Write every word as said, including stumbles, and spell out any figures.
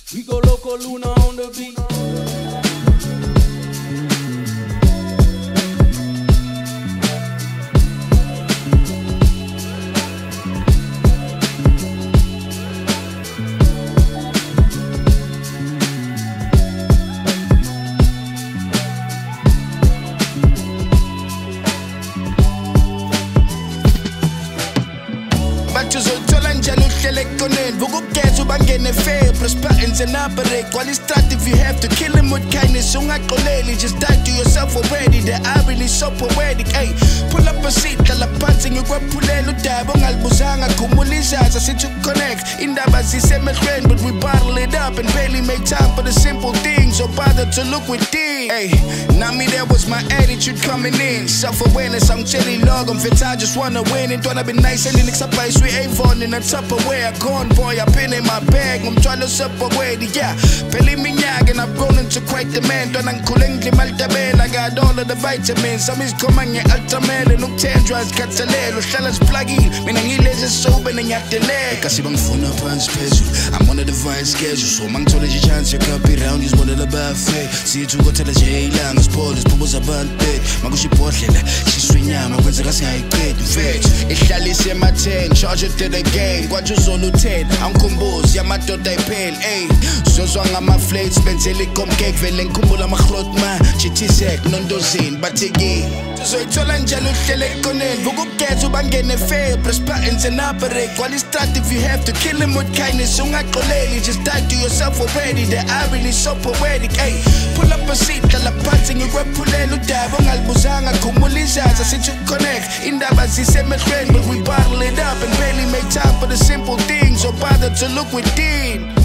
We go loco Luna on the beat. Uzothola njalo uhlele ekoneni vukugeza ubangene fair press buttons and operate while it's start if you have to kill him with kindness ungaqoleli just die to yourself already the irony is so poetic hey pull up a seat hlala phansi ngikwephulela udaba ongalibuzanga khumula izaza sithi connect indaba zisemehlweni but we bottle it up and barely make time for the simple things or bother to look within hey nami there was my attitude coming in self-awareness angitshela log mfethu I just wanna win it wanna be nice and nixabhayiswe Avon in a Tupperware gone boy I've been in my bag I'm trying to separate yeah phela iminyaka and I've grown into quite the man ntwana ngikhule ngidla imaltabela I got all of the vitamins some is khoma nge-ultramel nokuthenjwa zikhathalelo hlala ziplugile mina ngilezi sobe nengiyadelela kasi bangifuna phansi phezulu I'm on a divine schedule so mangithola nje chance yakaphi round ngizibonela bafe sithi ukothela nje ilanga siphole siphubuza abantu bethu makusho ibhodlela shiswe inyama kwenzeka singayiqedi mfethu ihlalise ema-ten charge it to the game kwathi uzona u-ten angikhumbuzi yamadoda ayipheli ey zozwa ngama-flakes benzela icomcake vele ngikhumbula ama-grotman jitizek nondozini batheki uzoyithola njalo uhlele ekoneni vukugeza ubangene fair press buttons and operate while it's start if you have to kill him with kindness ungaqoleli just die to yourself already the irony is so poetic hey pull up a seat hlala phansi ngikwephulela udaba ongalibuzanga khumula izaza sithi connect indaba zisemehlweni but we bottle it up and barely make time for the simple things or bother to look within